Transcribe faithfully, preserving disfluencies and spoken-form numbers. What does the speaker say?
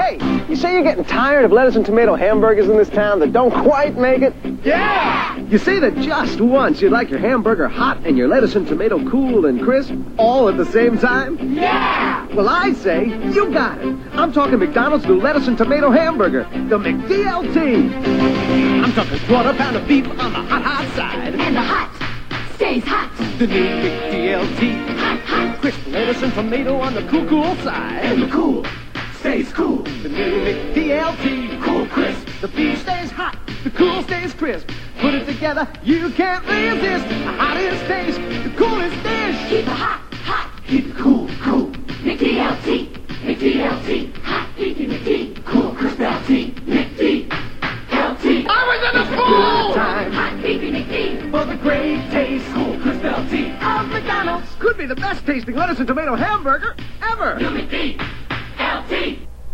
Hey, you say you're getting tired of lettuce and tomato hamburgers in this town that don't quite make it? Yeah! You say that just once you'd like your hamburger hot and your lettuce and tomato cool and crisp all at the same time? Yeah! Well, I say you got it. I'm talking McDonald's new lettuce and tomato hamburger, the McD L T. I'm talking quarter pound of beef on the hot, hot side. And the hot stays hot. The new McD L T. Hot, hot. Crisp lettuce and tomato on the cool, cool side. And the cool stays cool. The new McD L T. Cool crisp. The beef stays hot, the cool stays crisp. Put it together, you can't resist. The hottest taste, the coolest dish. Keep it hot, hot. Keep it cool, cool. McD L T. McD L T. Hot, beefy McD. Cool crisp L T. McD L T. I was in the Good school! time Hot, beefy McD. For the great taste Cool crisp L T. of McDonald's. Could be the best tasting lettuce and tomato hamburger ever. New McD.